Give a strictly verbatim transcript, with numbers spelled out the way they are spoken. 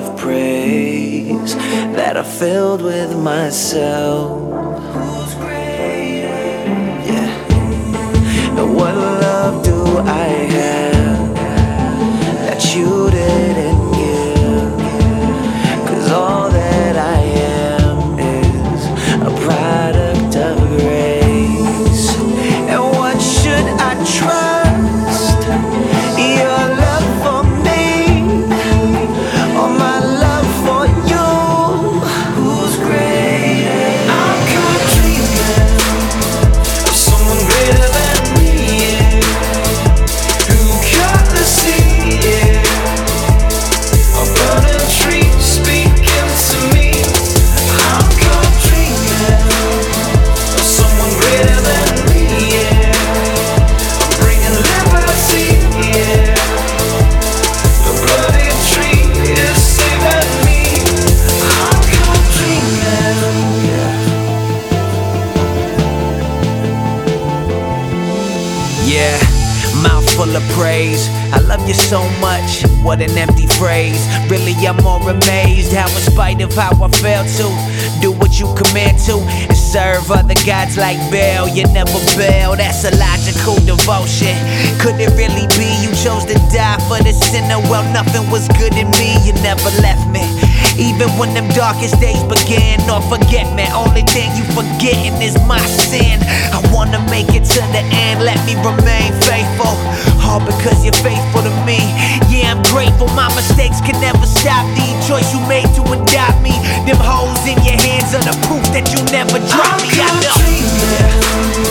of praise that are filled with myself. Who's greater? Yeah. And what love do I have that you didn't give? 'Cause all that I am is a product of grace. And what should I trust? Your love for me or my love for you? Who's greater? I'm caught dreaming of someone greater than me, yeah. Who cut the sea, yeah. A burning tree speaking to me. I'm caught dreaming of someone greater than me, yeah. I'm bringing liberty, yeah. The bloody tree is saving me. I'm caught dreaming, yeah. Yeah, mouth full of praise. I love you so much, what an empty phrase. Really, I'm more amazed how in spite of how I fail to do what you command to and serve other gods like Baal. You never bail, that's a logical devotion. Could it really be you chose to die for the sinner? Well, nothing was good in me, you never left me. Even when them darkest days began, or forget me, only thing you forgetting is my sin. I wanna make it to the end, let me remain faithful. All because you're faithful to me. Yeah, I'm grateful, my mistakes can never stop the choice you made to adopt me. Them holes in your hands are the proof that you never drop me. I know.